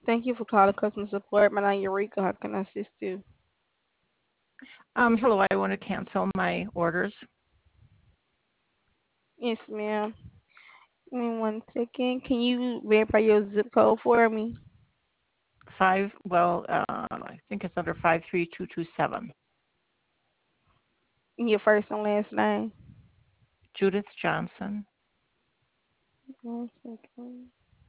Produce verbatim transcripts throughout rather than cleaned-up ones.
Thank you for calling customer support. My name is Eureka. How can I assist you? Um, hello, I want to cancel my orders. Yes, ma'am. Give me one second. Can you verify your zip code for me? Five, well, uh, I think it's under five three two two seven. Your first and last name. Judith Johnson. One second.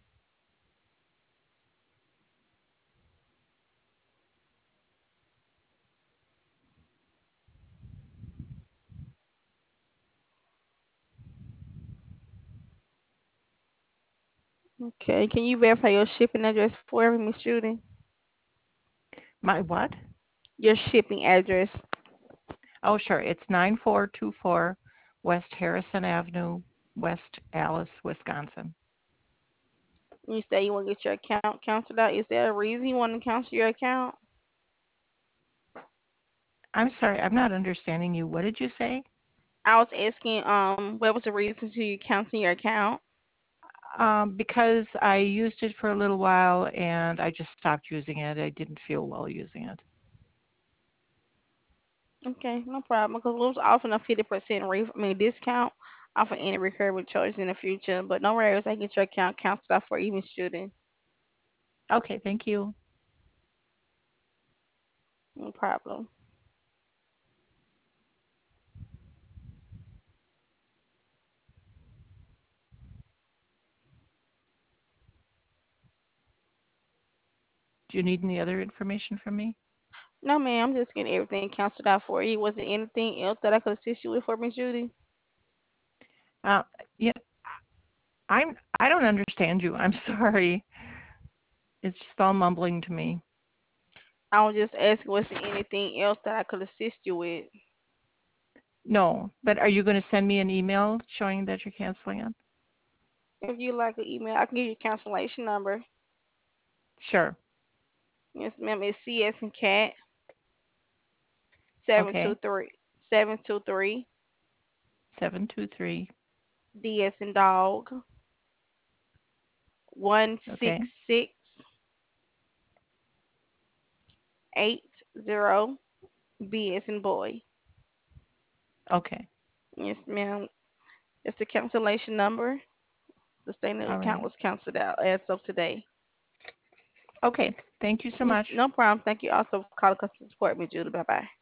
Okay. Can you verify your shipping address for me, Miss Judy? My what? Your shipping address. Oh, sure. It's nine four two four West Harrison Avenue, West Alice, Wisconsin. You say you want to get your account canceled out. Is there a reason you want to cancel your account? I'm sorry, I'm not understanding you. What did you say? I was asking, um, what was the reason to you canceling your account? Um, because I used it for a little while and I just stopped using it. I didn't feel well using it. Okay, no problem. Because we was offering a fifty percent ref- I mean, discount off of any recurring charges in the future. But no worries, I can get your account canceled out for even student. Okay, thank you. No problem. Do you need any other information from me? No, ma'am, I'm just getting everything canceled out for you. Was there anything else that I could assist you with for Miss Judy? Uh, yeah, I'm. I don't understand you. I'm sorry. It's just all mumbling to me. I was just asking, was there anything else that I could assist you with? No, but are you going to send me an email showing that you're canceling it? If you like an email, I can give you a cancellation number. Sure. Yes, ma'am. It's C S and Cat seven two Okay. three seven two three Seven two three. D S and Dog one six Okay. six eight zero B as in boy. Okay. Yes, ma'am. It's the cancellation number. The statement All account right. was canceled out as of today. Okay. Thank you so Yes, much. no problem. Thank you also for calling customer support, Miss Julie. Bye bye.